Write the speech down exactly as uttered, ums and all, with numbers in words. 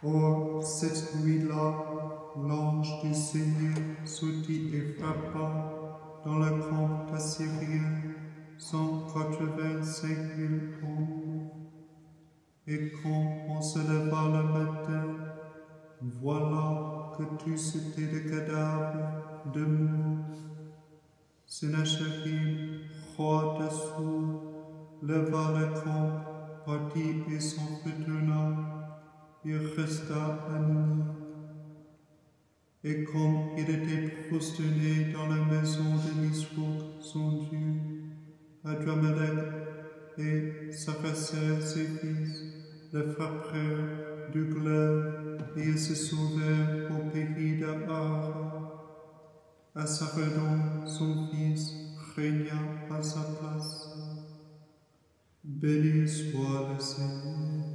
Or, cette nuit-là, l'ange du Seigneur sortit et frappa dans le camp assyrien cent quatre-vingt-cinq mille hommes. Et quand on se leva le matin, voilà que tous étaient des cadavres de morts. Sennacherib, roi d'Assur, leva le camp, partit et s'en retourna. Il resta à Ninive. Et comme il était prosterné dans la maison de Nisroch, son Dieu, Adrammelech et Sarsaer, ses fils, le frappèrent du glaive et ils se sauvèrent au pays d'Ahara. Assaradon, son fils, régna à sa place. Béni soit le Seigneur.